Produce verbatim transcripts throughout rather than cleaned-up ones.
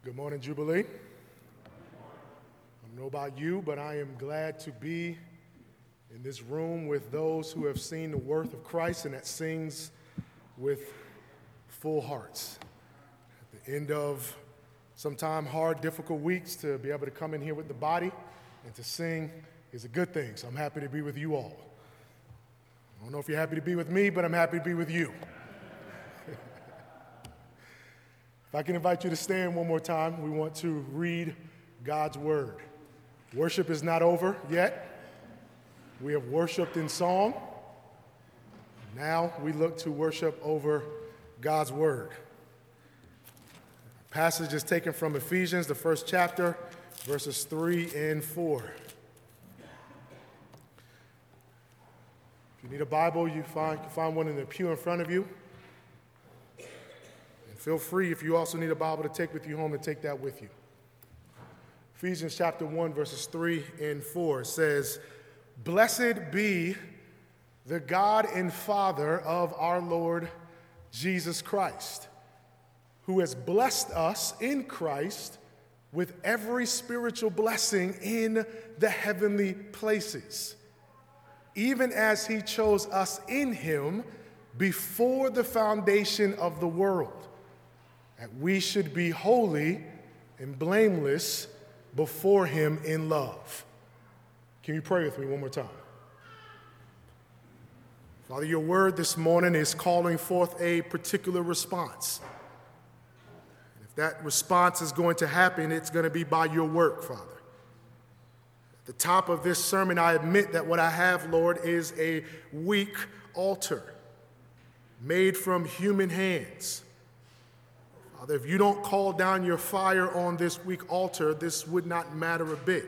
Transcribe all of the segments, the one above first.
Good morning, Jubilee. I don't know about you, but I am glad to be in this room with those who have seen the worth of Christ and that sings with full hearts. At the end of sometime hard, difficult weeks, to be able to come in here with the body and to sing is a good thing. So I'm happy to be with you all. I don't know if you're happy to be with me, but I'm happy to be with you. If I can invite you to stand one more time, we want to read God's word. Worship is not over yet. We have worshiped in song. Now we look to worship over God's word. The passage is taken from Ephesians, the first chapter, verses three and four. If you need a Bible, you find, you can find one in the pew in front of you. Feel free, if you also need a Bible, to take with you home and take that with you. Ephesians chapter one, verses three and four says, "Blessed be the God and Father of our Lord Jesus Christ, who has blessed us in Christ with every spiritual blessing in the heavenly places, even as he chose us in him before the foundation of the world, that we should be holy and blameless before him in love." Can you pray with me one more time? Father, your word this morning is calling forth a particular response. And if that response is going to happen, it's going to be by your work, Father. At the top of this sermon, I admit that what I have, Lord, is a weak altar made from human hands. Father, if you don't call down your fire on this weak altar, this would not matter a bit.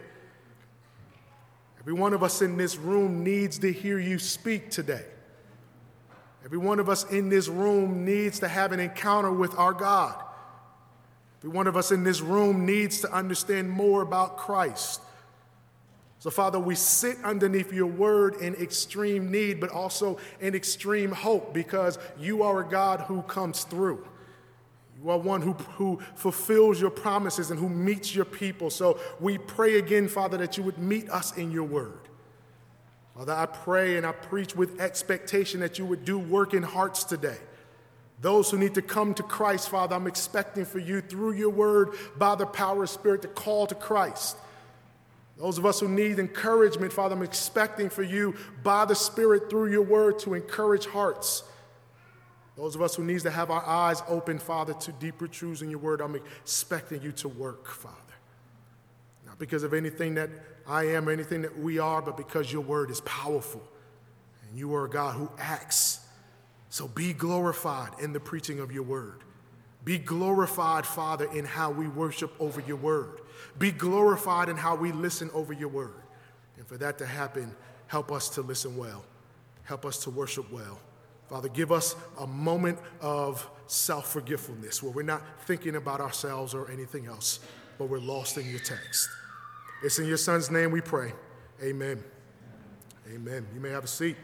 Every one of us in this room needs to hear you speak today. Every one of us in this room needs to have an encounter with our God. Every one of us in this room needs to understand more about Christ. So, Father, we sit underneath your word in extreme need, but also in extreme hope, because you are a God who comes through. You are one who, who fulfills your promises and who meets your people. So we pray again, Father, that you would meet us in your word. Father, I pray and I preach with expectation that you would do work in hearts today. Those who need to come to Christ, Father, I'm expecting for you through your word, by the power of Spirit, to call to Christ. Those of us who need encouragement, Father, I'm expecting for you by the Spirit through your word to encourage hearts. Those of us who need to have our eyes open, Father, to deeper truths in your word, I'm expecting you to work, Father. Not because of anything that I am or anything that we are, but because your word is powerful. And you are a God who acts. So be glorified in the preaching of your word. Be glorified, Father, in how we worship over your word. Be glorified in how we listen over your word. And for that to happen, help us to listen well. Help us to worship well. Father, give us a moment of self-forgetfulness where we're not thinking about ourselves or anything else, but we're lost in your text. It's in your Son's name we pray. Amen. Amen. You may have a seat.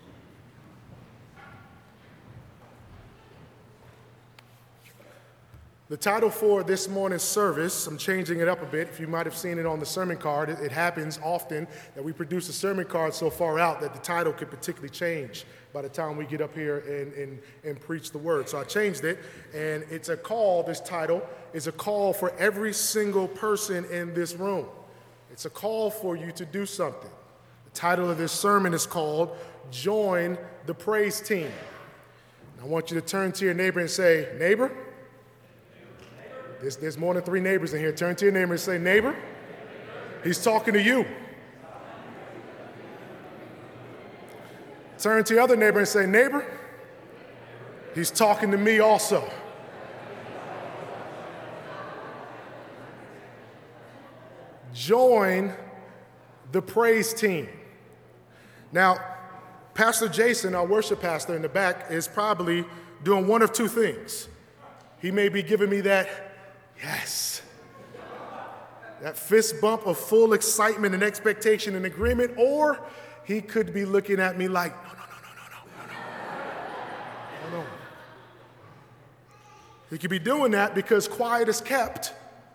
The title for this morning's service, I'm changing it up a bit. If you might have seen it on the sermon card, it, it happens often that we produce a sermon card so far out that the title could particularly change by the time we get up here and, and, and preach the word. So I changed it, and it's a call, this title is a call for every single person in this room. It's a call for you to do something. The title of this sermon is called, "Join the Praise Team." And I want you to turn to your neighbor and say, "Neighbor." There's, there's more than three neighbors in here. Turn to your neighbor and say, "Neighbor, he's talking to you." Turn to your other neighbor and say, "Neighbor, he's talking to me also." Join the praise team. Now, Pastor Jason, our worship pastor in the back, is probably doing one of two things. He may be giving me that yes, that fist bump of full excitement and expectation and agreement, or he could be looking at me like, no, no, no, no, no, no, no, no, no. He could be doing that because quiet is kept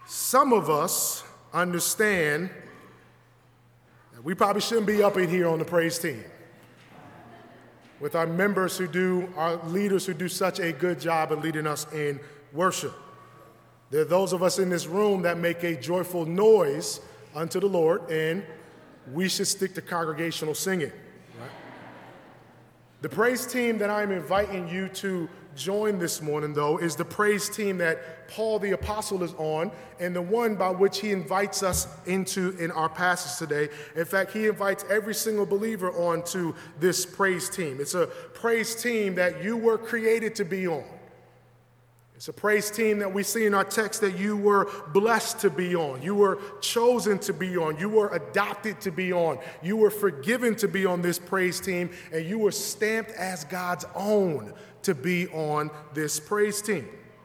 Some of us understand that we probably shouldn't be up in here on the praise team with our members who do, our leaders who do such a good job of leading us in worship. There are those of us in this room that make a joyful noise unto the Lord, and we should stick to congregational singing. Right? The praise team that I'm inviting you to join this morning, though, is the praise team that Paul the Apostle is on, and the one by which he invites us into in our passage today. In fact, he invites every single believer onto this praise team. It's a praise team that you were created to be on. It's a praise team that we see in our text that you were blessed to be on. You were chosen to be on. You were adopted to be on. You were forgiven to be on this praise team, and you were stamped as God's own to be on this praise team.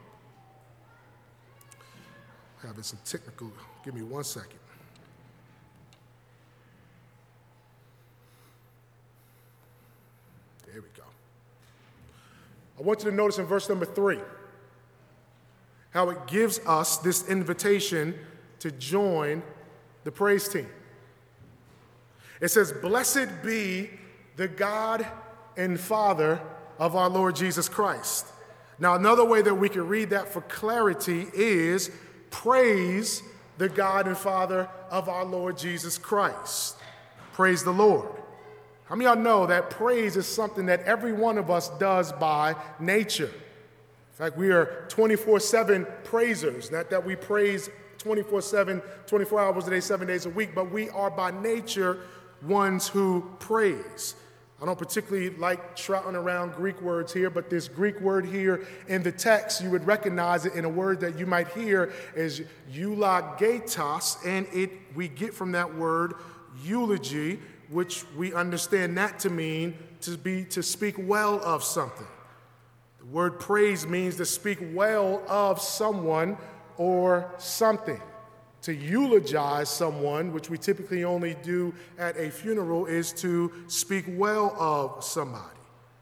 Having some technical, give me one second. There we go. I want you to notice in verse number three how it gives us this invitation to join the praise team. It says, "Blessed be the God and Father of our Lord Jesus Christ." Now, another way that we can read that for clarity is, praise the God and Father of our Lord Jesus Christ. Praise the Lord. How many of y'all know that praise is something that every one of us does by nature? In fact, we are twenty-four seven praisers, not that we praise twenty-four seven, twenty-four hours a day, seven days a week, but we are by nature ones who praise. I don't particularly like trotting around Greek words here, but this Greek word here in the text, you would recognize it in a word that you might hear as eulogetos, and it we get from that word eulogy, which we understand that to mean to be to speak well of something. The word praise means to speak well of someone or something. To eulogize someone, which we typically only do at a funeral, is to speak well of somebody.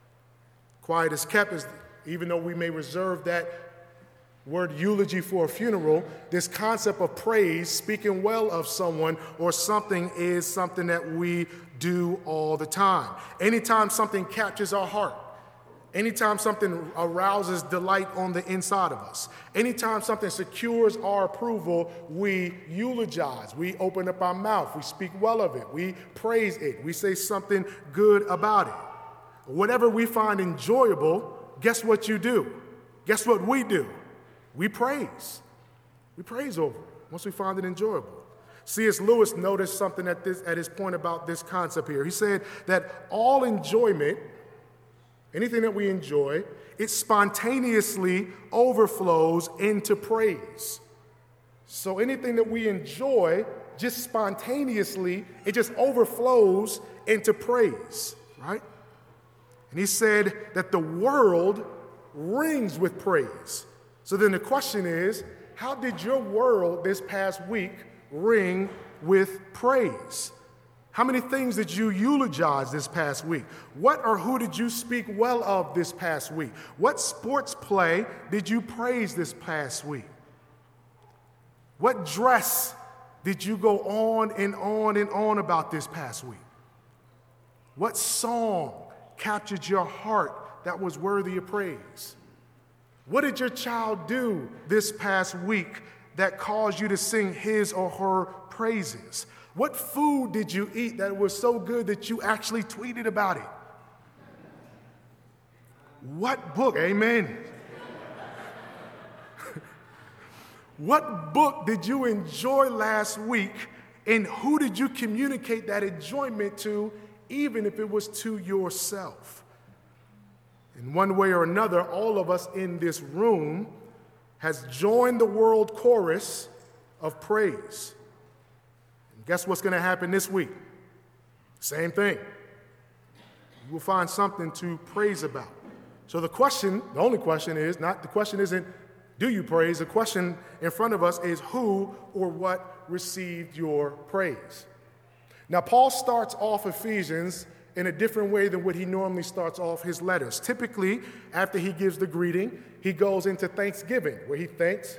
Quiet is kept, is, even though we may reserve that word eulogy for a funeral, this concept of praise, speaking well of someone or something, is something that we do all the time. Anytime something captures our heart, anytime something arouses delight on the inside of us, anytime something secures our approval, we eulogize. We open up our mouth. We speak well of it. We praise it. We say something good about it. Whatever we find enjoyable, guess what you do? Guess what we do? We praise. We praise over it once we find it enjoyable. C S Lewis noticed something at, this, at his point about this concept here. He said that all enjoyment, anything that we enjoy, it spontaneously overflows into praise. So anything that we enjoy, just spontaneously, it just overflows into praise, right? And he said that the world rings with praise. So then the question is, how did your world this past week ring with praise? How many things did you eulogize this past week? What or who did you speak well of this past week? What sports play did you praise this past week? What dress did you go on and on and on about this past week? What song captured your heart that was worthy of praise? What did your child do this past week that caused you to sing his or her praises? What food did you eat that was so good that you actually tweeted about it? What book, amen. What book did you enjoy last week, and who did you communicate that enjoyment to, even if it was to yourself? In one way or another, all of us in this room has joined the world chorus of praise. And guess what's going to happen this week? Same thing. You will find something to praise about. So the question, the only question is, not the question isn't, do you praise? The question in front of us is who or what received your praise. Now, Paul starts off Ephesians in a different way than what he normally starts off his letters. Typically, after he gives the greeting, he goes into thanksgiving, where he thanks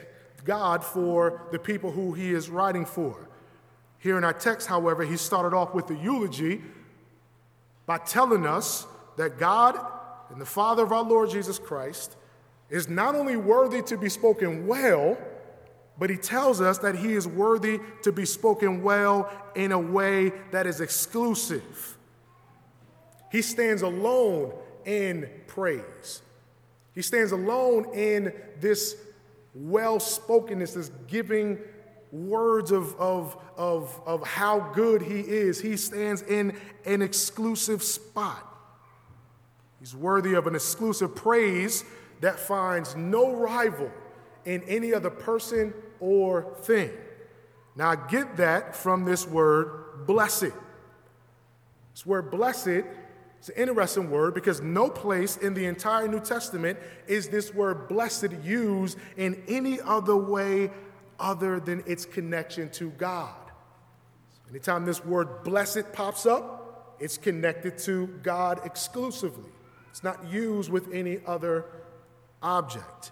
God for the people who he is writing for. Here in our text, however, he started off with the eulogy by telling us that God and the Father of our Lord Jesus Christ is not only worthy to be spoken well, but he tells us that he is worthy to be spoken well in a way that is exclusive. He stands alone in praise. He stands alone in this well-spokenness, this giving words of, of, of, of how good he is. He stands in an exclusive spot. He's worthy of an exclusive praise that finds no rival in any other person or thing. Now, I get that from this word, blessed. This word blessed is an interesting word because no place in the entire New Testament is this word blessed used in any other way other than its connection to God. Anytime this word blessed pops up, it's connected to God exclusively. It's not used with any other object.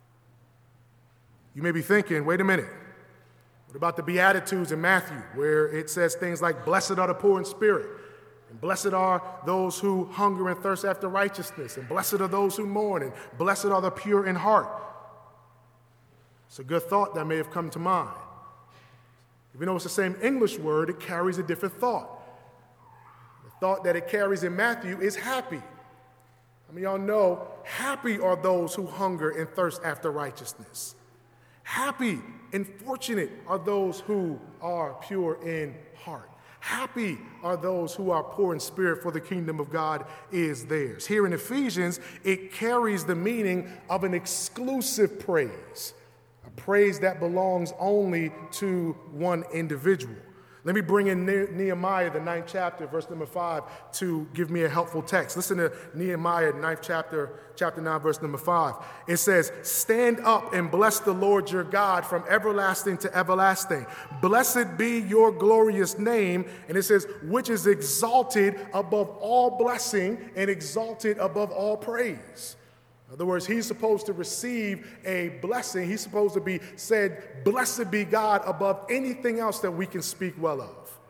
You may be thinking, wait a minute, what about the Beatitudes in Matthew, where it says things like, blessed are the poor in spirit, and blessed are those who hunger and thirst after righteousness, and blessed are those who mourn, and blessed are the pure in heart. It's a good thought that may have come to mind. Even though it's the same English word, it carries a different thought. The thought that it carries in Matthew is happy. I mean, y'all know, happy are those who hunger and thirst after righteousness. Happy and fortunate are those who are pure in heart. Happy are those who are poor in spirit, for the kingdom of God is theirs. Here in Ephesians, it carries the meaning of an exclusive praise, a praise that belongs only to one individual. Let me bring in Nehemiah, the ninth chapter, verse number five, to give me a helpful text. Listen to Nehemiah, ninth chapter, chapter nine, verse number five. It says, stand up and bless the Lord your God from everlasting to everlasting. Blessed be your glorious name. And it says, which is exalted above all blessing and exalted above all praise. In other words, he's supposed to receive a blessing. He's supposed to be said, blessed be God above anything else that we can speak well of.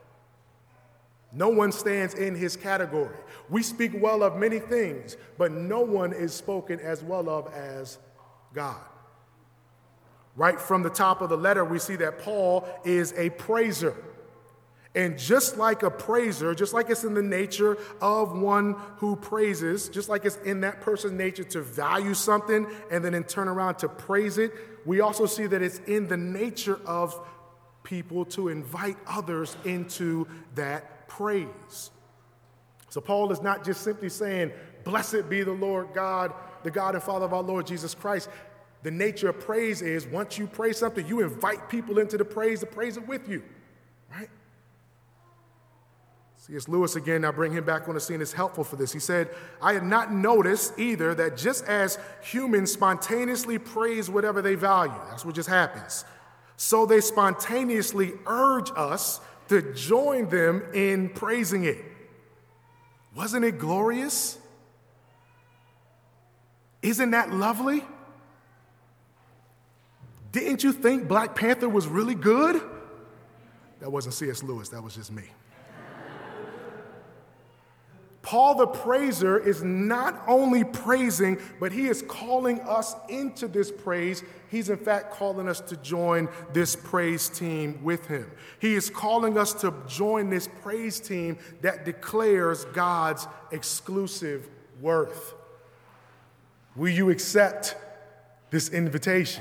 No one stands in his category. We speak well of many things, but no one is spoken as well of as God. Right from the top of the letter, we see that Paul is a praiser. And just like a praiser, just like it's in the nature of one who praises, just like it's in that person's nature to value something and then in turn around to praise it, we also see that it's in the nature of people to invite others into that praise. So Paul is not just simply saying, blessed be the Lord God, the God and Father of our Lord Jesus Christ. The nature of praise is once you praise something, you invite people into the praise to praise it with you, right? C S Lewis, again, I bring him back on the scene, is helpful for this. He said, I had not noticed either that just as humans spontaneously praise whatever they value, that's what just happens, so they spontaneously urge us to join them in praising it. Wasn't it glorious? Isn't that lovely? Didn't you think Black Panther was really good? That wasn't C S Lewis, that was just me. Paul the praiser is not only praising, but he is calling us into this praise. He's in fact calling us to join this praise team with him. He is calling us to join this praise team that declares God's exclusive worth. Will you accept this invitation?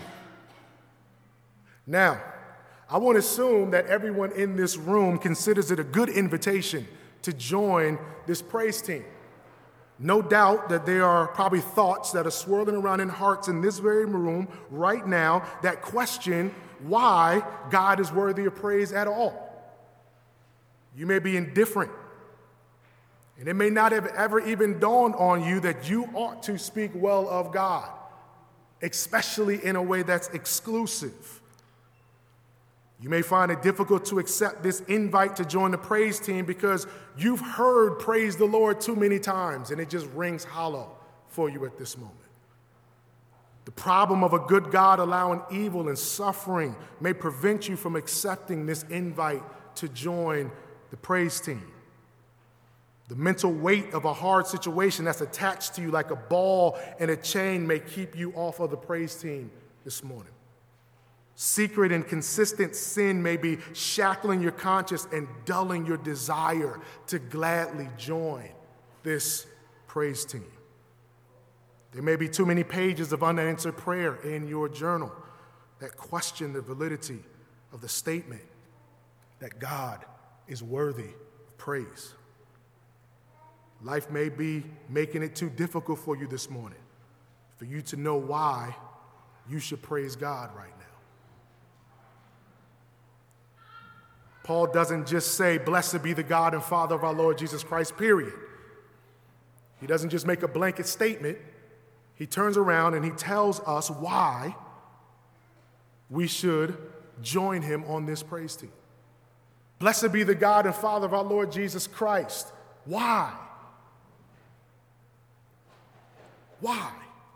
Now, I want to assume that everyone in this room considers it a good invitation to join this praise team. No doubt that there are probably thoughts that are swirling around in hearts in this very room right now that question why God is worthy of praise at all. You may be indifferent, and it may not have ever even dawned on you that you ought to speak well of God, especially in a way that's exclusive. You may find it difficult to accept this invite to join the praise team because you've heard praise the Lord too many times and it just rings hollow for you at this moment. The problem of a good God allowing evil and suffering may prevent you from accepting this invite to join the praise team. The mental weight of a hard situation that's attached to you like a ball and a chain may keep you off of the praise team this morning. Secret and consistent sin may be shackling your conscience and dulling your desire to gladly join this praise team. There may be too many pages of unanswered prayer in your journal that question the validity of the statement that God is worthy of praise. Life may be making it too difficult for you this morning for you to know why you should praise God right now. Paul doesn't just say, "Blessed be the God and Father of our Lord Jesus Christ," period. He doesn't just make a blanket statement. He turns around and he tells us why we should join him on this praise team. Blessed be the God and Father of our Lord Jesus Christ. Why? Why?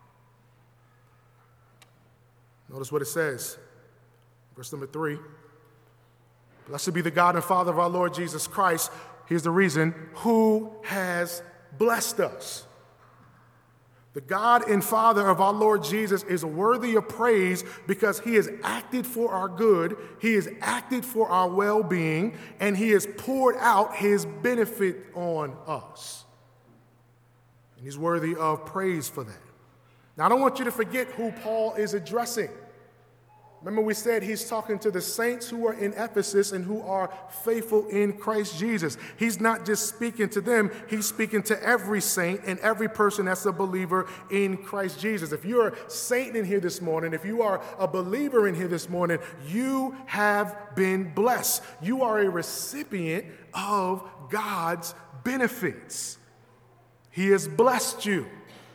Notice what it says. Verse number three. Blessed be the God and Father of our Lord Jesus Christ. Here's the reason. Who has blessed us. The God and Father of our Lord Jesus is worthy of praise because he has acted for our good, he has acted for our well-being, and he has poured out his benefit on us. And he's worthy of praise for that. Now, I don't want you to forget who Paul is addressing. Remember, we said he's talking to the saints who are in Ephesus and who are faithful in Christ Jesus. He's not just speaking to them, he's speaking to every saint and every person that's a believer in Christ Jesus. If you're a saint in here this morning, if you are a believer in here this morning, you have been blessed. You are a recipient of God's benefits. He has blessed you.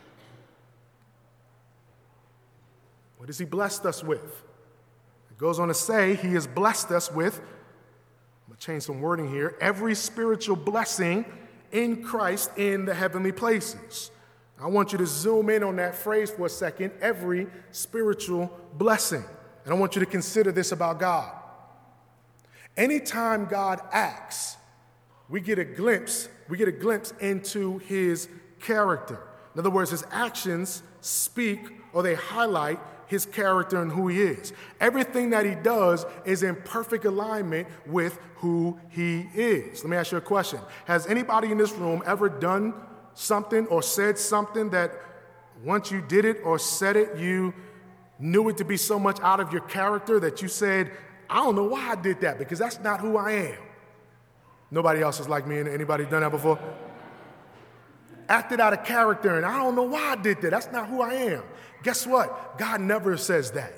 What has he blessed us with? Goes on to say he has blessed us with, I'm going to change some wording here, every spiritual blessing in Christ in the heavenly places. I want you to zoom in on that phrase for a second, every spiritual blessing. And I want you to consider this about God. Anytime God acts, we get a glimpse, we get a glimpse into his character. In other words, his actions speak or they highlight his character and who he is. Everything that he does is in perfect alignment with who he is. Let me ask you a question. Has anybody in this room ever done something or said something that once you did it or said it, you knew it to be so much out of your character that you said, I don't know why I did that because that's not who I am? Nobody else is like me. Anybody done that before? Acted out of character and I don't know why I did that. That's not who I am. Guess what? God never says that.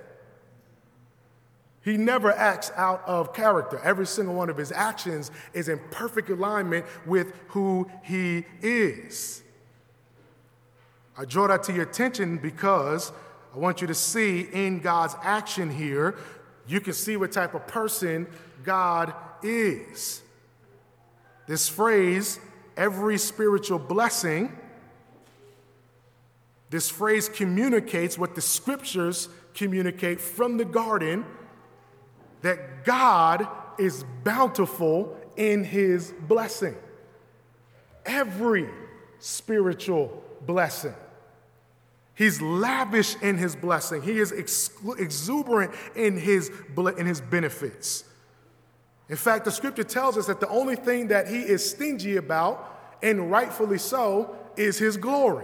He never acts out of character. Every single one of his actions is in perfect alignment with who he is. I draw that to your attention because I want you to see in God's action here, you can see what type of person God is. This phrase, every spiritual blessing, this phrase communicates what the scriptures communicate from the garden, that God is bountiful in his blessing. Every spiritual blessing. He's lavish in his blessing. He is exclu- exuberant in his, in his benefits. In fact, the scripture tells us that the only thing that he is stingy about, and rightfully so, is his glory.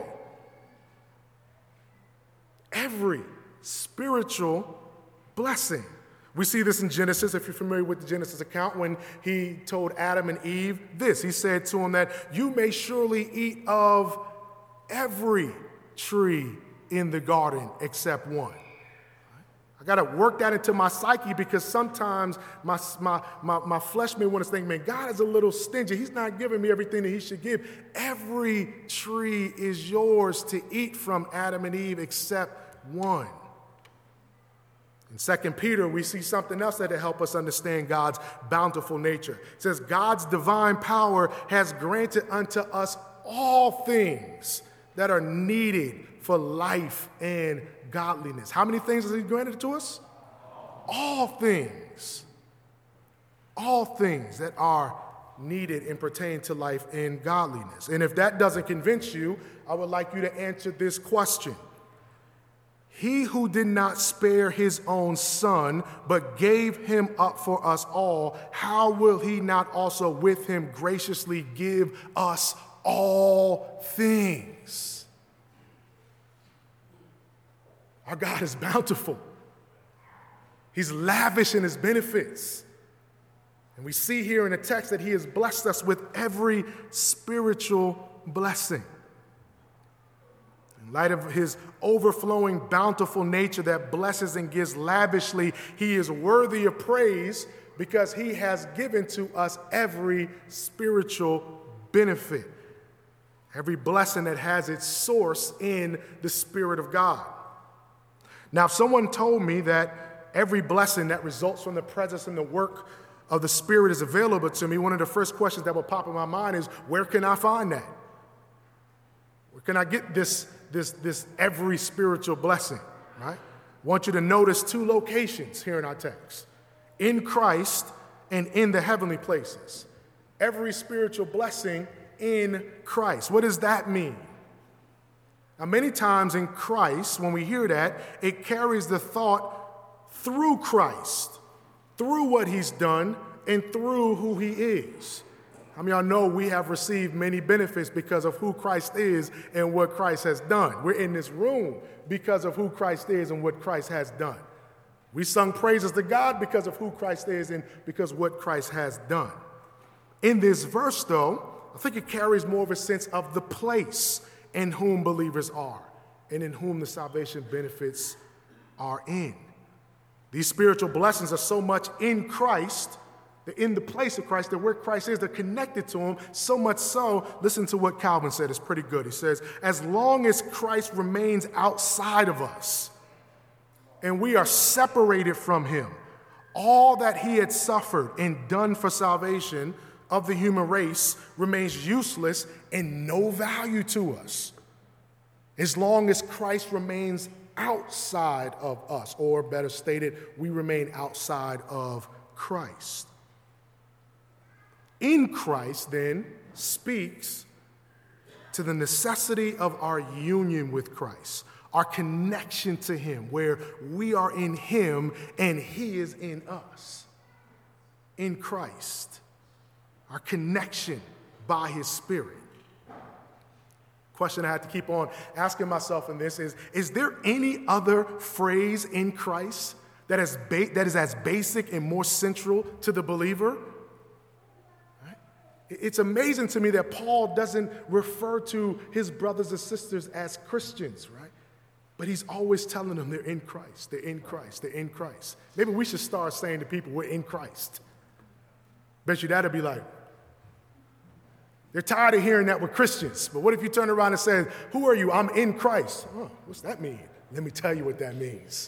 Every spiritual blessing. We see this in Genesis, if you're familiar with the Genesis account, when he told Adam and Eve this. He said to them that you may surely eat of every tree in the garden except one. I got to work that into my psyche because sometimes my, my, my, my flesh may want to think, man, God is a little stingy. He's not giving me everything that he should give. Every tree is yours to eat from, Adam and Eve, except one. In Second Peter, we see something else that will help us understand God's bountiful nature. It says, God's divine power has granted unto us all things that are needed for life and godliness. How many things has he granted to us? All things. All things that are needed and pertain to life and godliness. And if that doesn't convince you, I would like you to answer this question. He who did not spare his own son, but gave him up for us all, how will he not also with him graciously give us all things? Our God is bountiful. He's lavish in his benefits. And we see here in the text that he has blessed us with every spiritual blessing. In light of his overflowing, bountiful nature that blesses and gives lavishly, he is worthy of praise because he has given to us every spiritual benefit, every blessing that has its source in the Spirit of God. Now, if someone told me that every blessing that results from the presence and the work of the Spirit is available to me, one of the first questions that would pop in my mind is, where can I find that? Where can I get this, this, this every spiritual blessing, right? I want you to notice two locations here in our text, in Christ and in the heavenly places. Every spiritual blessing in Christ. What does that mean? Now, many times in Christ, when we hear that, it carries the thought through Christ, through what he's done and through who he is. I mean, I know we have received many benefits because of who Christ is and what Christ has done. We're in this room because of who Christ is and what Christ has done. We sung praises to God because of who Christ is and because of what Christ has done. In this verse, though, I think it carries more of a sense of the place in whom believers are and in whom the salvation benefits are in. These spiritual blessings are so much in Christ, they're in the place of Christ, that where Christ is, they're connected to him, so much so, listen to what Calvin said, it's pretty good. He says, as long as Christ remains outside of us and we are separated from him, all that he had suffered and done for salvation of the human race remains useless and no value to us. As long as Christ remains outside of us, or better stated, we remain outside of Christ. In Christ, then, speaks to the necessity of our union with Christ, our connection to him, where we are in him and he is in us. In Christ, our connection by his Spirit. Question I have to keep on asking myself in this is, is there any other phrase in Christ that is, ba- that is as basic and more central to the believer? Right? It's amazing to me that Paul doesn't refer to his brothers and sisters as Christians, right? But he's always telling them they're in Christ, they're in Christ, they're in Christ. Maybe we should start saying to people, we're in Christ. Bet you that'll be like, they're tired of hearing that we're Christians. But what if you turn around and say, who are you? I'm in Christ. Oh, what's that mean? Let me tell you what that means.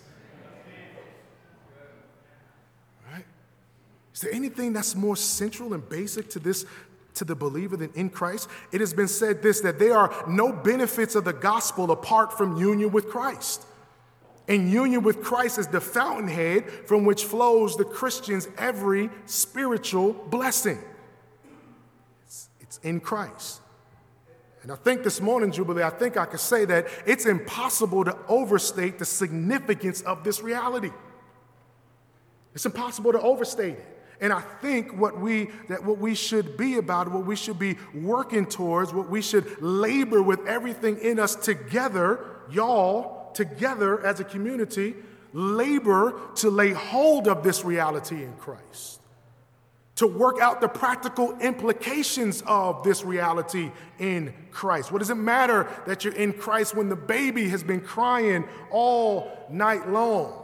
Right? Is there anything that's more central and basic to this, to the believer than in Christ? It has been said this, that there are no benefits of the gospel apart from union with Christ. And union with Christ is the fountainhead from which flows the Christian's every spiritual blessing. It's in Christ. And I think this morning, Jubilee, I think I could say that it's impossible to overstate the significance of this reality. It's impossible to overstate it. And I think what we that what we should be about, what we should be working towards, what we should labor with everything in us together, y'all, together as a community, labor to lay hold of this reality in Christ. To work out the practical implications of this reality in Christ. What does it matter that you're in Christ when the baby has been crying all night long?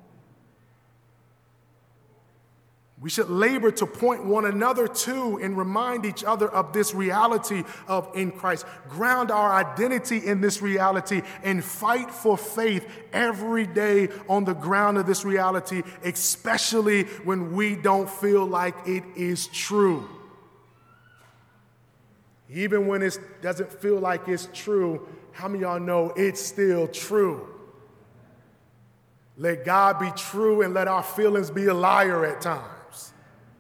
We should labor to point one another to and remind each other of this reality of in Christ. Ground our identity in this reality and fight for faith every day on the ground of this reality, especially when we don't feel like it is true. Even when it doesn't feel like it's true, how many of y'all know it's still true? Let God be true and let our feelings be a liar at times.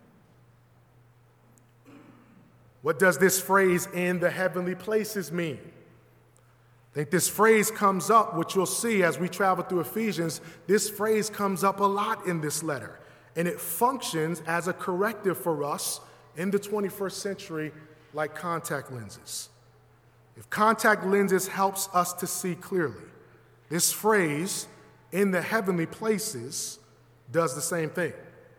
What does this phrase, in the heavenly places, mean? I think this phrase comes up, which you'll see as we travel through Ephesians. This phrase comes up a lot in this letter, and it functions as a corrective for us in the twenty-first century, like contact lenses. If contact lenses helps us to see clearly, this phrase, in the heavenly places, does the same thing.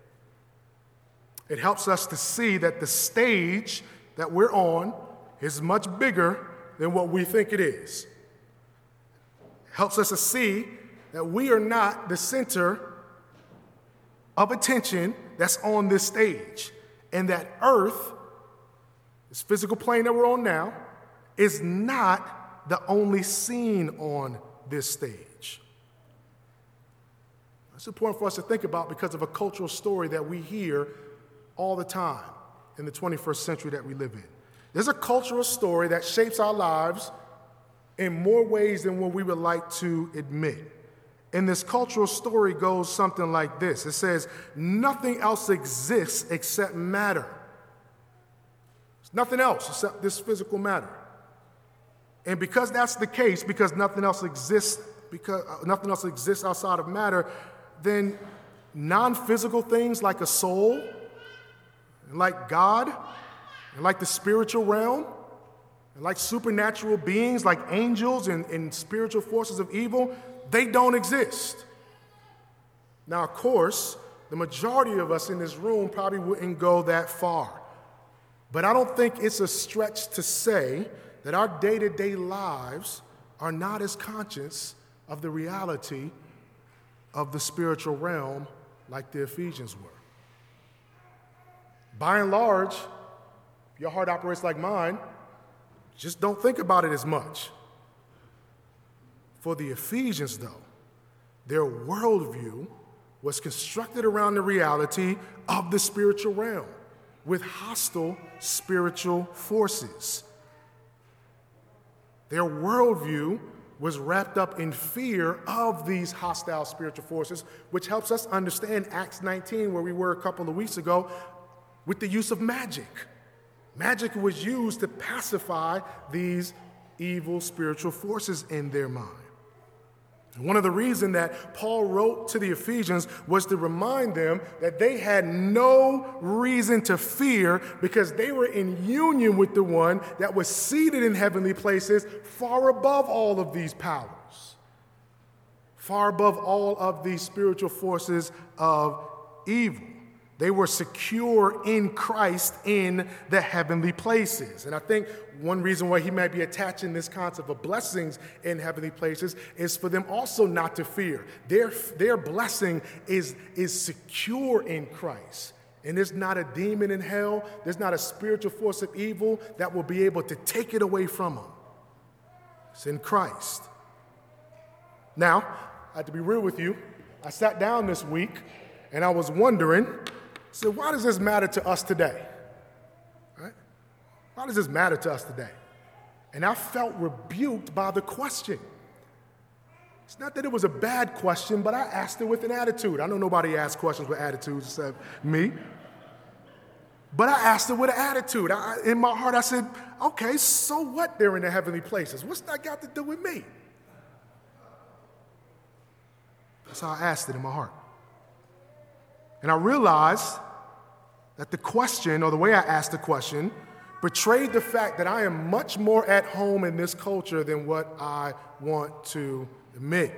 It helps us to see that the stage that we're on is much bigger than what we think it is. It helps us to see that we are not the center of attention that's on this stage, and that earth, this physical plane that we're on now, is not the only scene on this stage. It's important for us to think about because of a cultural story that we hear all the time in the twenty-first century that we live in. There's a cultural story that shapes our lives in more ways than what we would like to admit. And this cultural story goes something like this. It says, nothing else exists except matter. There's nothing else except this physical matter. And because that's the case, because nothing else exists, because uh, nothing else exists outside of matter, then non-physical things like a soul, and like God, and like the spiritual realm, and like supernatural beings, like angels and, and spiritual forces of evil, they don't exist. Now, of course, the majority of us in this room probably wouldn't go that far. But I don't think it's a stretch to say that our day-to-day lives are not as conscious of the reality of the spiritual realm like the Ephesians were. By and large, if your heart operates like mine, just don't think about it as much. For the Ephesians, though, their worldview was constructed around the reality of the spiritual realm with hostile spiritual forces. Their worldview was wrapped up in fear of these hostile spiritual forces, which helps us understand Acts nineteen, where we were a couple of weeks ago, with the use of magic. Magic was used to pacify these evil spiritual forces in their mind. And one of the reasons that Paul wrote to the Ephesians was to remind them that they had no reason to fear because they were in union with the one that was seated in heavenly places far above all of these powers, far above all of these spiritual forces of evil. They were secure in Christ in the heavenly places. And I think one reason why he might be attaching this concept of blessings in heavenly places is for them also not to fear. Their, their blessing is, is secure in Christ. And there's not a demon in hell, there's not a spiritual force of evil that will be able to take it away from them. It's in Christ. Now, I have to be real with you. I sat down this week and I was wondering, so why does this matter to us today? Right? Why does this matter to us today? And I felt rebuked by the question. It's not that it was a bad question, but I asked it with an attitude. I know nobody asks questions with attitudes except me. But I asked it with an attitude. I, in my heart, I said, okay, so what they're in the heavenly places? What's that got to do with me? That's how I asked it in my heart. And I realized that the question, or the way I asked the question, betrayed the fact that I am much more at home in this culture than what I want to admit.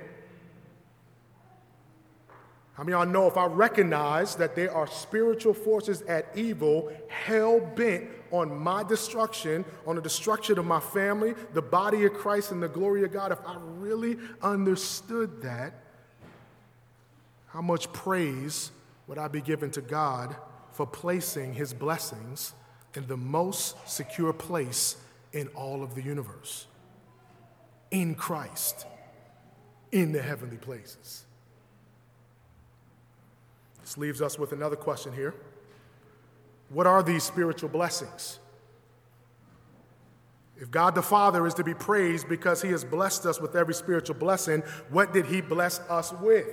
How many of y'all know if I recognize that there are spiritual forces at evil hell-bent on my destruction, on the destruction of my family, the body of Christ, and the glory of God, if I really understood that, how much praise would I be given to God for placing his blessings in the most secure place in all of the universe? In Christ, in the heavenly places. This leaves us with another question here. What are these spiritual blessings? If God the Father is to be praised because he has blessed us with every spiritual blessing, what did he bless us with?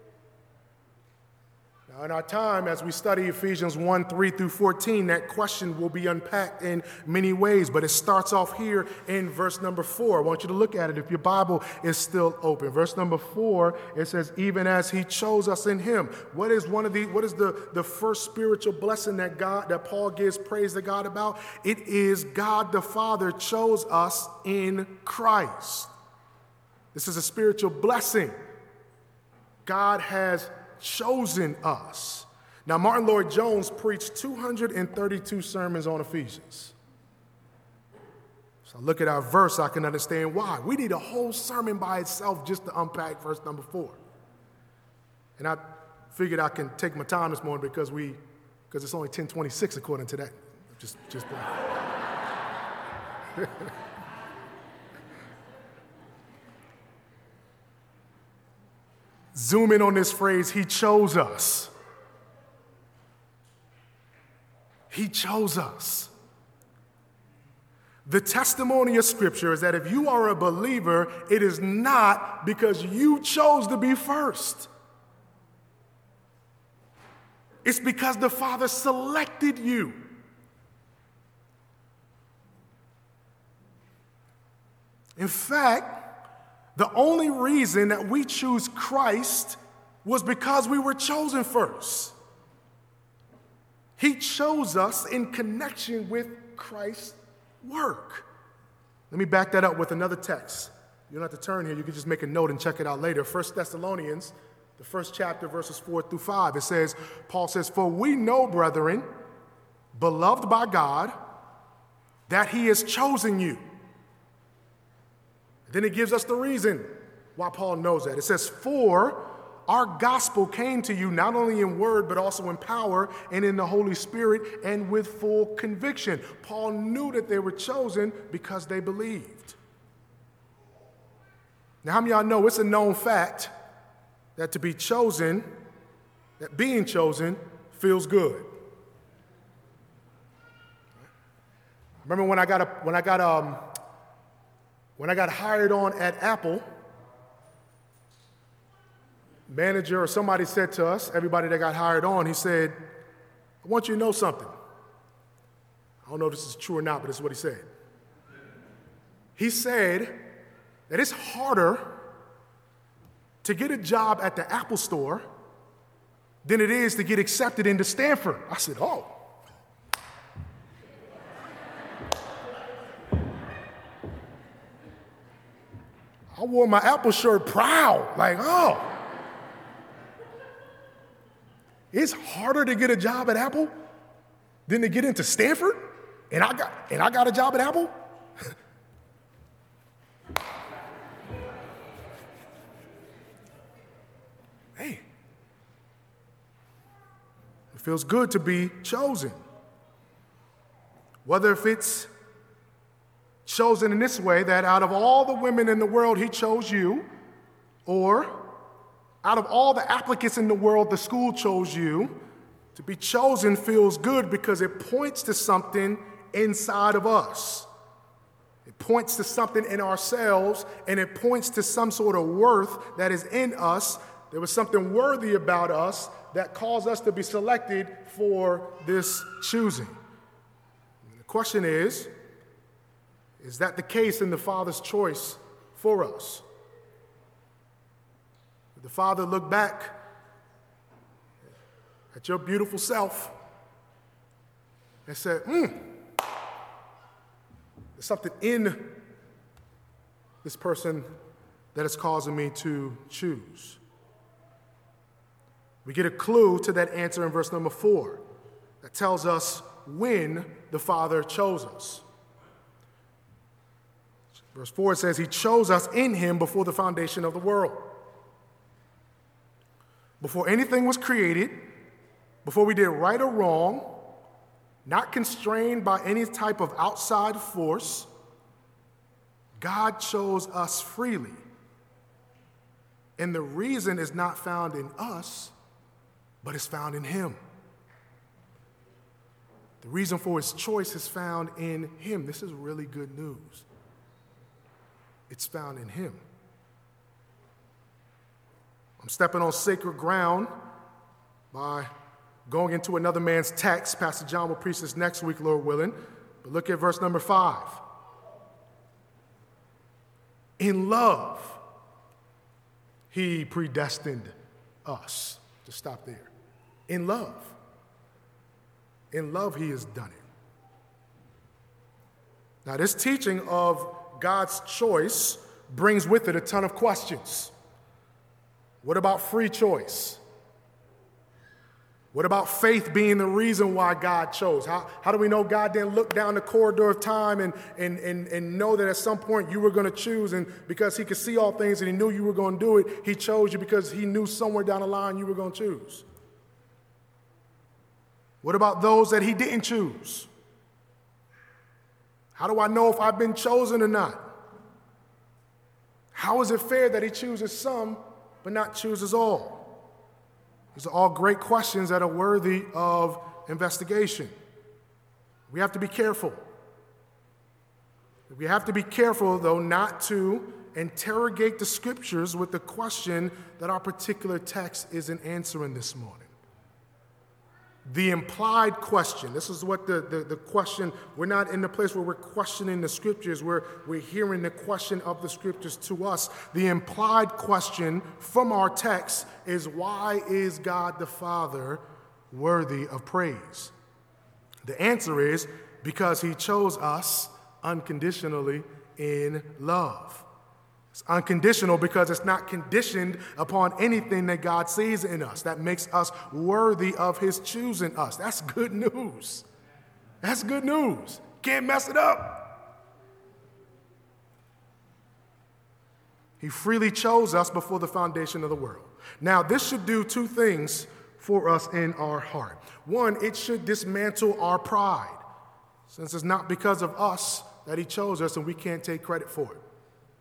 Now, in our time, as we study Ephesians one, three through fourteen, that question will be unpacked in many ways, but it starts off here in verse number four. I want you to look at it if your Bible is still open. Verse number four, it says, even as he chose us in him. What is one of the, what is the, the first spiritual blessing that God, that Paul gives praise to God about? It is God the Father chose us in Christ. This is a spiritual blessing. God has chosen us. Now, Martin Lloyd-Jones preached two hundred thirty-two sermons on Ephesians. So I look at our verse, I can understand why. We need a whole sermon by itself just to unpack verse number four. And I figured I can take my time this morning because we, because it's only ten twenty-six according to that. Just, just. Zoom in on this phrase, he chose us. He chose us. The testimony of Scripture is that if you are a believer, it is not because you chose to be first. It's because the Father selected you. In fact, the only reason that we choose Christ was because we were chosen first. He chose us in connection with Christ's work. Let me back that up with another text. You don't have to turn here. You can just make a note and check it out later. First Thessalonians, the first chapter, verses four through five. It says, Paul says, for we know, brethren, beloved by God, that he has chosen you. Then it gives us the reason why Paul knows that. It says, for our gospel came to you not only in word, but also in power and in the Holy Spirit and with full conviction. Paul knew that they were chosen because they believed. Now, how many of y'all know it's a known fact that to be chosen, that being chosen feels good? Remember when I got a, when I got um When I got hired on at Apple, manager or somebody said to us, everybody that got hired on, he said, I want you to know something. I don't know if this is true or not, but this is what he said. He said that it's harder to get a job at the Apple store than it is to get accepted into Stanford. I said, oh. I wore my Apple shirt proud, like, oh. It's harder to get a job at Apple than to get into Stanford, and I got and I got a job at Apple. Hey, it feels good to be chosen. Whether if it's chosen in this way, that out of all the women in the world, he chose you, or out of all the applicants in the world, the school chose you. To be chosen feels good because it points to something inside of us. It points to something in ourselves, and it points to some sort of worth that is in us. There was something worthy about us that caused us to be selected for this choosing. And the question is, is that the case in the Father's choice for us? Did the Father look back at your beautiful self and said, hmm, there's something in this person that is causing me to choose? We get a clue to that answer in verse number four that tells us when the Father chose us. Verse four says, he chose us in him before the foundation of the world. Before anything was created, before we did right or wrong, not constrained by any type of outside force, God chose us freely. And the reason is not found in us, but is found in him. The reason for his choice is found in him. This is really good news. It's found in him. I'm stepping on sacred ground by going into another man's text. Pastor John will preach this next week, Lord willing. But look at verse number five. In love, he predestined us. Just stop there. In love. In love, he has done it. Now, this teaching of God's choice brings with it a ton of questions. What about free choice? What about faith being the reason why God chose? How, how do we know God didn't look down the corridor of time and, and, and, and know that at some point you were going to choose, and because he could see all things and he knew you were going to do it, he chose you because he knew somewhere down the line you were going to choose? What about those that he didn't choose? How do I know if I've been chosen or not? How is it fair that he chooses some but not chooses all? These are all great questions that are worthy of investigation. We have to be careful. We have to be careful, though, not to interrogate the scriptures with the question that our particular text isn't answering this morning. The implied question, this is what the, the, the question, we're not in the place where we're questioning the scriptures, we're, we're hearing the question of the scriptures to us. The implied question from our text is, why is God the Father worthy of praise? The answer is, because he chose us unconditionally in love. It's unconditional because it's not conditioned upon anything that God sees in us that makes us worthy of his choosing us. That's good news. That's good news. Can't mess it up. He freely chose us before the foundation of the world. Now, this should do two things for us in our heart. One, it should dismantle our pride, since it's not because of us that he chose us and we can't take credit for it.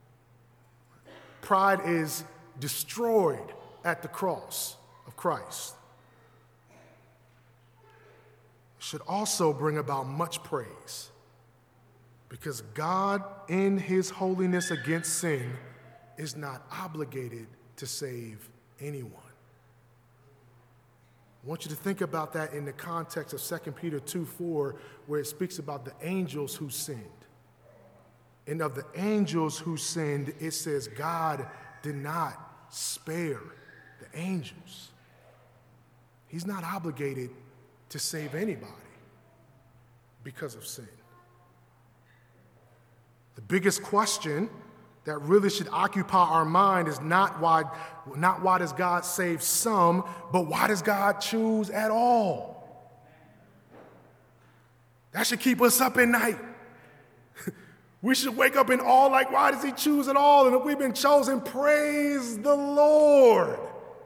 Pride is destroyed at the cross of Christ. It should also bring about much praise, because God, in his holiness against sin, is not obligated to save anyone. I want you to think about that in the context of Second Peter two four, where it speaks about the angels who sinned. And of the angels who sinned, it says God did not spare the angels. He's not obligated to save anybody because of sin. The biggest question that really should occupy our mind is not why, not why does God save some, but why does God choose at all? That should keep us up at night. We should wake up in awe, like, why does he choose at all? And if we've been chosen, praise the Lord.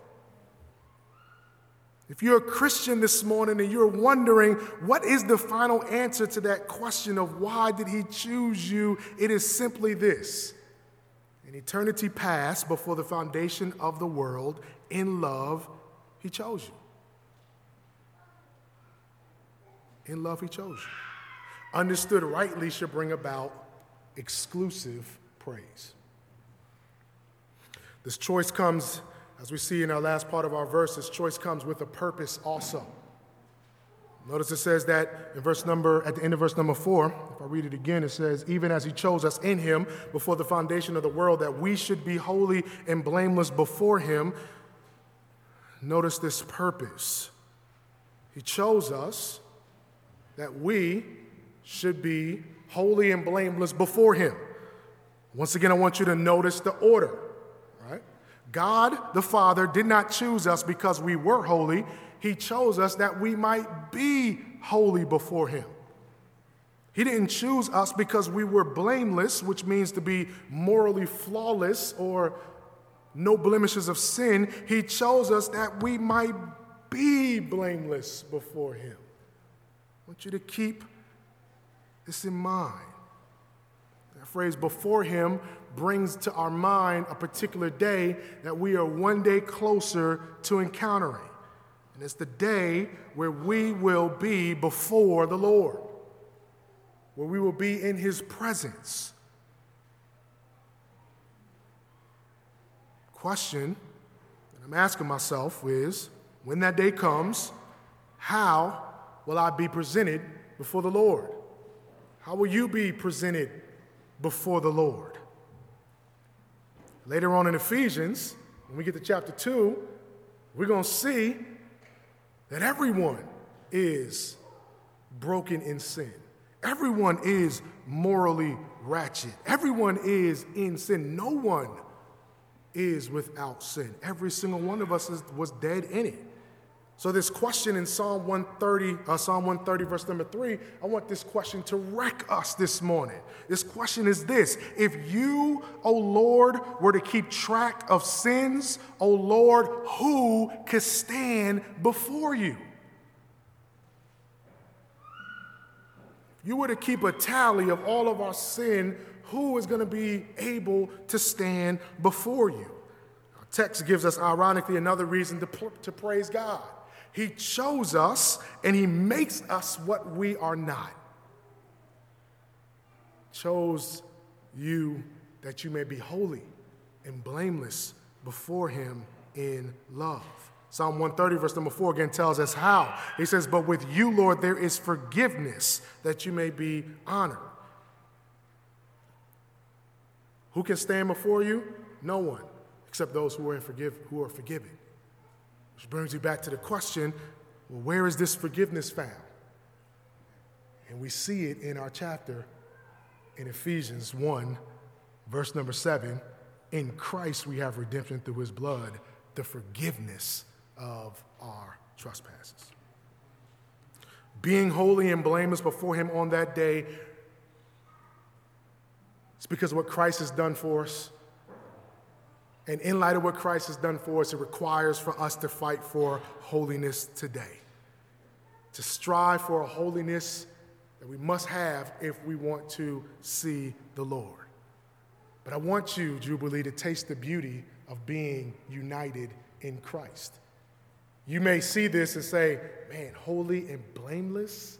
If you're a Christian this morning and you're wondering, what is the final answer to that question of why did he choose you? It is simply this. In eternity past, before the foundation of the world, in love, he chose you. In love, he chose you. Understood rightly should bring about exclusive praise. This choice comes, as we see in our last part of our verse, this choice comes with a purpose also. Notice it says that in verse number, at the end of verse number four, if I read it again, it says, even as he chose us in him before the foundation of the world, that we should be holy and blameless before him. Notice this purpose. He chose us that we should be holy and blameless before him. Once again, I want you to notice the order, right? God, the Father, did not choose us because we were holy. He chose us that we might be holy before him. He didn't choose us because we were blameless, which means to be morally flawless or no blemishes of sin. He chose us that we might be blameless before him. I want you to keep this in mind. That phrase, before him, brings to our mind a particular day that we are one day closer to encountering. And it's the day where we will be before the Lord, where we will be in his presence. Question that I'm asking myself is, when that day comes, how will I be presented before the Lord? How will you be presented before the Lord? Later on in Ephesians, when we get to chapter two, we're going to see that everyone is broken in sin. Everyone is morally ratchet. Everyone is in sin. No one is without sin. Every single one of us is, was dead in it. So this question in Psalm one thirty, uh, Psalm one thirty, verse number three, I want this question to wreck us this morning. This question is this: if you, O Lord, were to keep track of sins, O Lord, who could stand before you? If you were to keep a tally of all of our sin, who is going to be able to stand before you? Our text gives us, ironically, another reason to, to praise God. He chose us, and he makes us what we are not. Chose you that you may be holy and blameless before him in love. Psalm one thirty, verse number four, again tells us how. He says, but with you, Lord, there is forgiveness that you may be honored. Who can stand before you? No one, except those who are, in forgive, who are forgiven. Which brings you back to the question, well, where is this forgiveness found? And we see it in our chapter in Ephesians one, verse number seven. In Christ we have redemption through his blood, the forgiveness of our trespasses. Being holy and blameless before him on that day, it's because of what Christ has done for us. And in light of what Christ has done for us, it requires for us to fight for holiness today. To strive for a holiness that we must have if we want to see the Lord. But I want you, Jubilee, to taste the beauty of being united in Christ. You may see this and say, man, holy and blameless?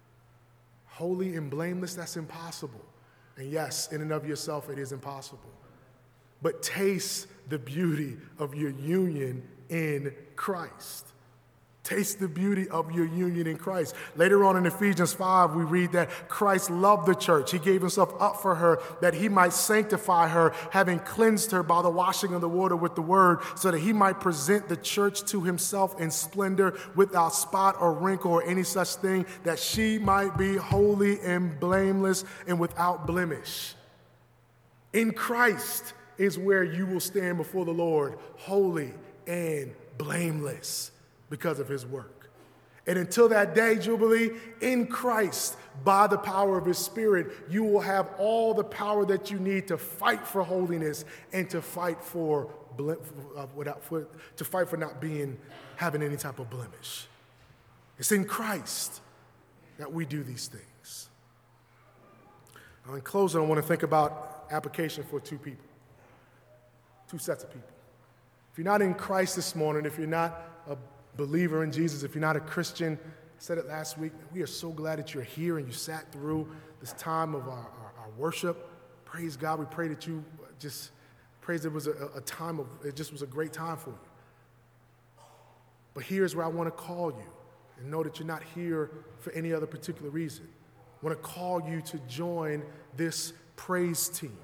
Holy and blameless, that's impossible. And yes, in and of yourself, it is impossible. But taste the beauty of your union in Christ. Taste the beauty of your union in Christ. Later on in Ephesians five, we read that Christ loved the church. He gave himself up for her that he might sanctify her, having cleansed her by the washing of the water with the word, so that he might present the church to himself in splendor, without spot or wrinkle or any such thing, that she might be holy and blameless and without blemish. In Christ is where you will stand before the Lord, holy and blameless, because of his work. And until that day, Jubilee, in Christ, by the power of his Spirit, you will have all the power that you need to fight for holiness and to fight for, uh, without, for to fight for not being, having any type of blemish. It's in Christ that we do these things. Now, in closing, I want to think about application for two people, two sets of people. If you're not in Christ this morning, if you're not a believer in Jesus, if you're not a Christian, I said it last week, we are so glad that you're here and you sat through this time of our, our, our worship. Praise God. We pray that you just, praise it was a, a time of, it just was a great time for you. But here's where I want to call you and know that you're not here for any other particular reason. I want to call you to join this praise team.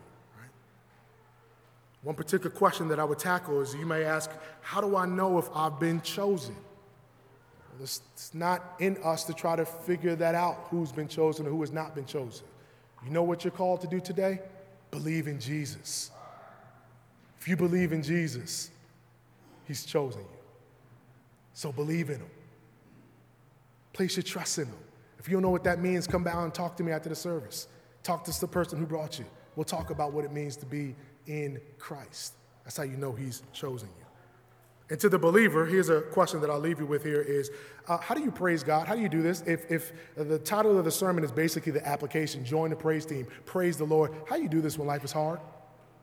One particular question that I would tackle is, you may ask, how do I know if I've been chosen? Well, it's, it's not in us to try to figure that out, who's been chosen or who has not been chosen. You know what you're called to do today? Believe in Jesus. If you believe in Jesus, he's chosen you. So believe in him. Place your trust in him. If you don't know what that means, come down and talk to me after the service. Talk to the person who brought you. We'll talk about what it means to be in Christ. That's how you know he's chosen you. And to the believer, here's a question that I'll leave you with here is, uh, how do you praise God? How do you do this? If, if the title of the sermon is basically the application, join the praise team, praise the Lord, how do you do this when life is hard?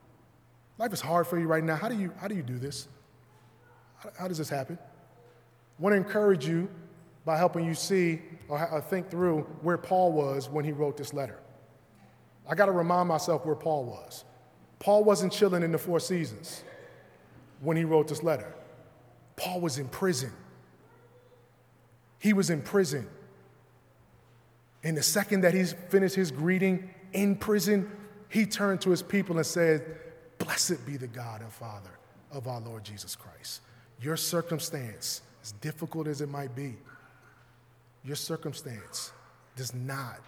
Life is hard for you right now. How do you, how do, you do this? How, how does this happen? I want to encourage you by helping you see or think through where Paul was when he wrote this letter. I got to remind myself where Paul was. Paul wasn't chilling in the Four Seasons when he wrote this letter. Paul was in prison. He was in prison. And the second that he finished his greeting in prison, he turned to his people and said, "Blessed be the God and Father of our Lord Jesus Christ." Your circumstance, as difficult as it might be, your circumstance does not,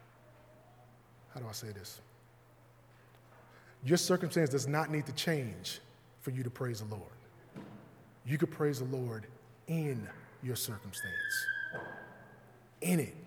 how do I say this? Your circumstance does not need to change for you to praise the Lord. You could praise the Lord in your circumstance. In it.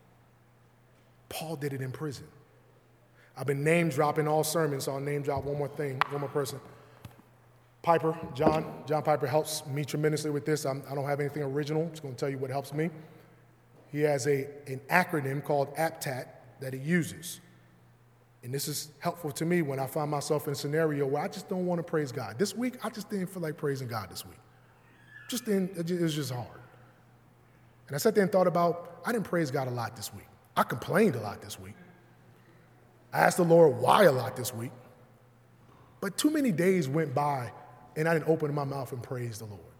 Paul did it in prison. I've been name dropping all sermons, so I'll name drop one more thing, one more person. Piper, John, John Piper helps me tremendously with this. I'm, I don't have anything original. I'm just going to tell you what helps me. He has a, an acronym called A P T A T that he uses. And this is helpful to me when I find myself in a scenario where I just don't want to praise God. This week, I just didn't feel like praising God this week. Just didn't, it was just hard. And I sat there and thought about, I didn't praise God a lot this week. I complained a lot this week. I asked the Lord why a lot this week. But too many days went by and I didn't open my mouth and praise the Lord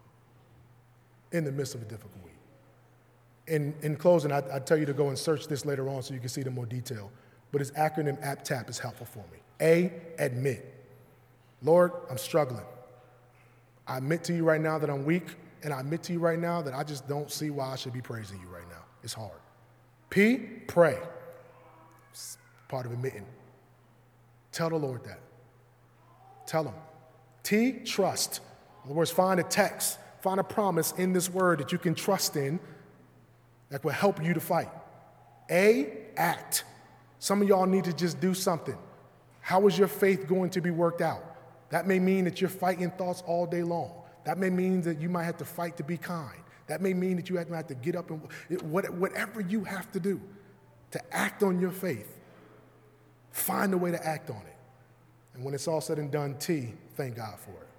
in the midst of a difficult week. In, in closing, I, I tell you to go and search this later on so you can see it in more detail. But his acronym A P T A P is helpful for me. A, admit. Lord, I'm struggling. I admit to you right now that I'm weak, and I admit to you right now that I just don't see why I should be praising you right now. It's hard. P, pray. It's part of admitting. Tell the Lord that. Tell him. T, trust. In other words, find a text, find a promise in this word that you can trust in that will help you to fight. A, act. Some of y'all need to just do something. How is your faith going to be worked out? That may mean that you're fighting thoughts all day long. That may mean that you might have to fight to be kind. That may mean that you have to get up and whatever you have to do to act on your faith, find a way to act on it. And when it's all said and done, T, thank God for it.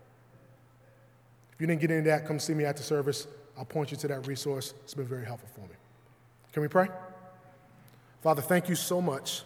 If you didn't get into that, come see me after service. I'll point you to that resource. It's been very helpful for me. Can we pray? Father, thank you so much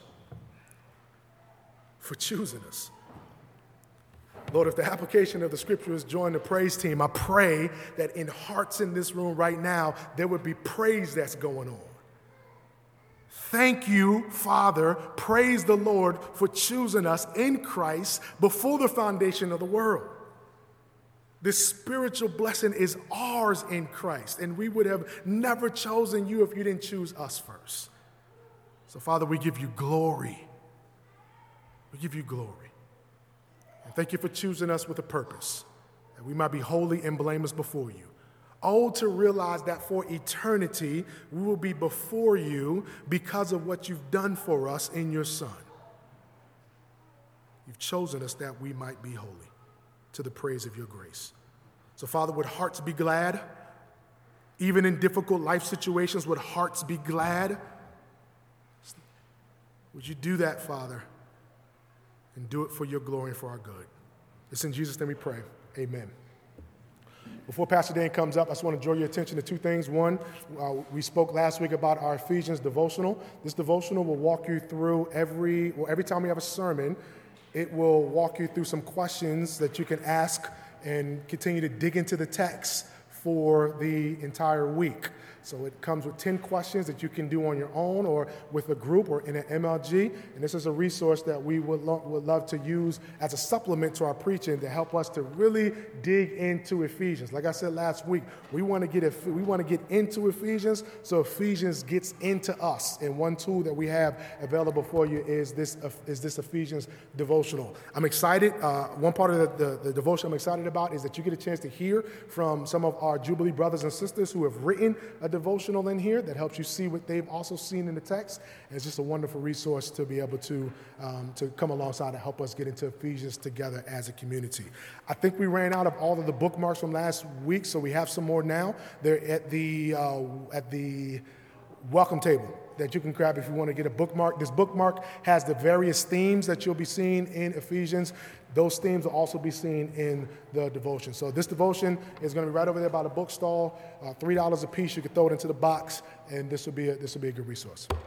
for choosing us. Lord, if the application of the scripture is join the praise team, I pray that in hearts in this room right now, there would be praise that's going on. Thank you, Father. Praise the Lord for choosing us in Christ before the foundation of the world. This spiritual blessing is ours in Christ, and we would have never chosen you if you didn't choose us first. So, Father, we give you glory. We give you glory. And thank you for choosing us with a purpose, that we might be holy and blameless before you. Oh, to realize that for eternity, we will be before you because of what you've done for us in your Son. You've chosen us that we might be holy to the praise of your grace. So, Father, would hearts be glad? Even in difficult life situations, would hearts be glad? Would you do that, Father, and do it for your glory and for our good? It's in Jesus' name we pray. Amen. Before Pastor Dan comes up, I just want to draw your attention to two things. One, uh, we spoke last week about our Ephesians devotional. This devotional will walk you through every, well, every time we have a sermon, it will walk you through some questions that you can ask and continue to dig into the text for the entire week. So it comes with ten questions that you can do on your own or with a group or in an M L G. And this is a resource that we would, lo- would love to use as a supplement to our preaching to help us to really dig into Ephesians. Like I said last week, we want to get we want to get into Ephesians so Ephesians gets into us. And one tool that we have available for you is this is this Ephesians devotional. I'm excited. Uh, one part of the, the, the devotion I'm excited about is that you get a chance to hear from some of our Jubilee brothers and sisters who have written a devotional in here that helps you see what they've also seen in the text. And it's just a wonderful resource to be able to, um, to come alongside and help us get into Ephesians together as a community. I think we ran out of all of the bookmarks from last week, so we have some more now. They're at the, uh, at the welcome table. that you can grab if you want to get a bookmark. This bookmark has the various themes that you'll be seeing in Ephesians. Those themes will also be seen in the devotion. So this devotion is going to be right over there by the bookstall, uh, three dollars a piece. You can throw it into the box, and this will be a, this will be a good resource.